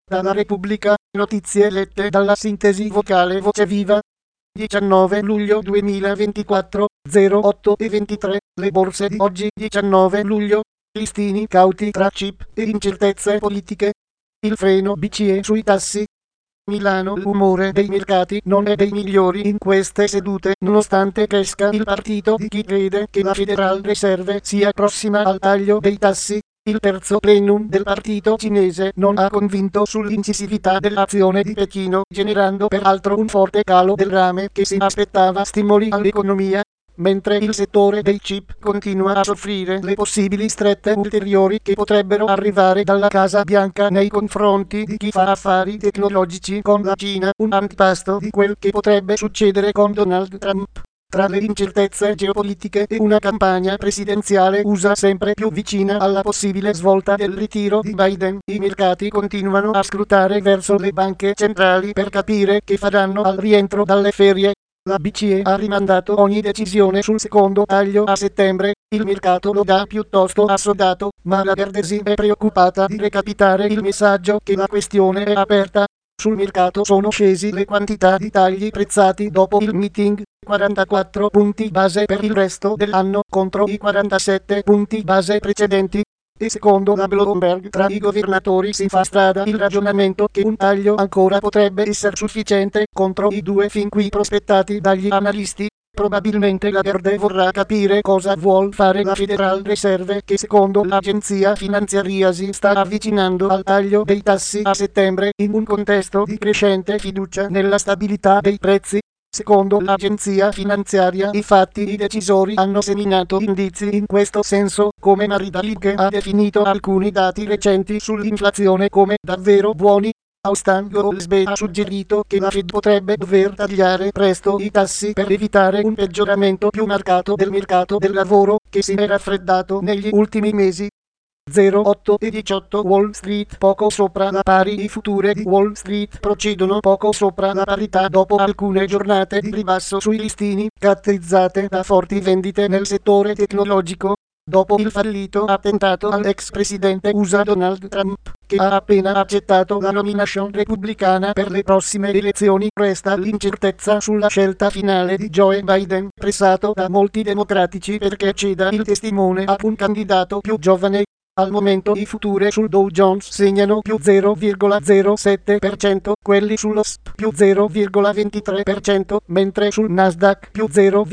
Dalla Repubblica, notizie lette dalla sintesi vocale Voce Viva. 19 luglio 2024, 08:23, le borse di oggi 19 luglio, listini cauti tra chip e incertezze politiche. Il freno BCE sui tassi. Milano, l'umore dei mercati non è dei migliori in queste sedute, nonostante cresca il partito di chi crede che la Federal Reserve sia prossima al taglio dei tassi. Il terzo plenum del partito cinese non ha convinto sull'incisività dell'azione di Pechino, generando peraltro un forte calo del rame che si aspettava stimoli all'economia, mentre il settore dei chip continua a soffrire le possibili strette ulteriori che potrebbero arrivare dalla Casa Bianca nei confronti di chi fa affari tecnologici con la Cina, un antipasto di quel che potrebbe succedere con Donald Trump. Tra le incertezze geopolitiche e una campagna presidenziale USA sempre più vicina alla possibile svolta del ritiro di Biden, i mercati continuano a scrutare verso le banche centrali per capire che faranno al rientro dalle ferie. La BCE ha rimandato ogni decisione sul secondo taglio a settembre, il mercato lo dà piuttosto assodato, ma la Gardesi è preoccupata di recapitare il messaggio che la questione è aperta. Sul mercato sono scesi le quantità di tagli prezzati dopo il meeting, 44 punti base per il resto dell'anno contro i 47 punti base precedenti. E secondo la Bloomberg tra i governatori si fa strada il ragionamento che un taglio ancora potrebbe essere sufficiente contro i 2 fin qui prospettati dagli analisti. Probabilmente la Lagarde vorrà capire cosa vuol fare la Federal Reserve che secondo l'agenzia finanziaria si sta avvicinando al taglio dei tassi a settembre in un contesto di crescente fiducia nella stabilità dei prezzi. Secondo l'agenzia finanziaria, infatti, i decisori hanno seminato indizi in questo senso, come Maridalib ha definito alcuni dati recenti sull'inflazione come davvero buoni. Austan Goolsbee ha suggerito che la Fed potrebbe dover tagliare presto i tassi per evitare un peggioramento più marcato del mercato del lavoro, che si è raffreddato negli ultimi mesi. 08:18 Wall Street poco sopra la pari. I future di Wall Street procedono poco sopra la parità dopo alcune giornate di ribasso sui listini, caratterizzate da forti vendite nel settore tecnologico. Dopo il fallito attentato all'ex presidente USA Donald Trump, che ha appena accettato la nomination repubblicana per le prossime elezioni, resta l'incertezza sulla scelta finale di Joe Biden, pressato da molti democratici perché ceda il testimone a un candidato più giovane. Al momento i futuri sul Dow Jones segnano più 0,07%, quelli sullo SP più 0,23%, mentre sul Nasdaq più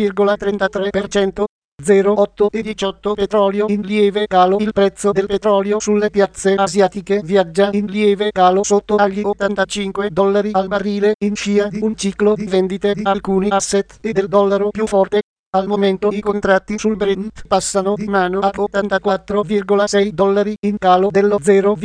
0,33%. 08:18 Petrolio in lieve calo. Il prezzo del petrolio sulle piazze asiatiche viaggia in lieve calo sotto agli $85 al barile, in scia di un ciclo di vendite di alcuni asset e del dollaro più forte. Al momento i contratti sul Brent passano di mano a $84,6, in calo dello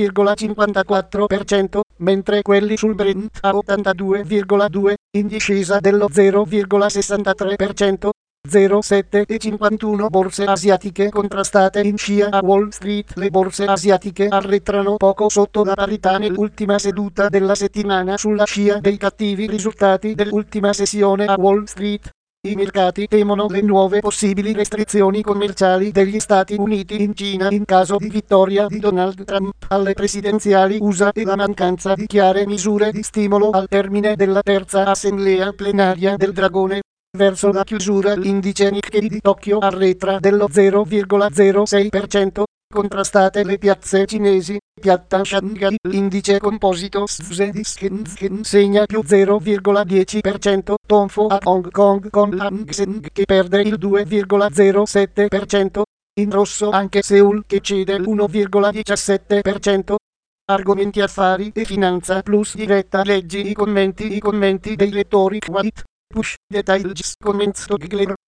0,54%, mentre quelli sul Brent a 82,2, in discesa dello 0,63%. 07:51 Borse asiatiche contrastate in scia a Wall Street. Le borse asiatiche arretrano poco sotto la parità nell'ultima seduta della settimana sulla scia dei cattivi risultati dell'ultima sessione a Wall Street. I mercati temono le nuove possibili restrizioni commerciali degli Stati Uniti in Cina in caso di vittoria di Donald Trump alle presidenziali USA e la mancanza di chiare misure di stimolo al termine della terza assemblea plenaria del Dragone. Verso la chiusura l'indice Nikkei di Tokyo arretra dello 0,06%, contrastate le piazze cinesi. Piatta Shanghai, l'indice composito SZE di Shenzhen segna più 0,10%, tonfo a Hong Kong con l'Hang Seng che perde il 2,07%, in rosso anche Seoul che cede l'1,17%. Argomenti affari e finanza plus diretta. Leggi i commenti dei lettori. White push details comments to Gigler.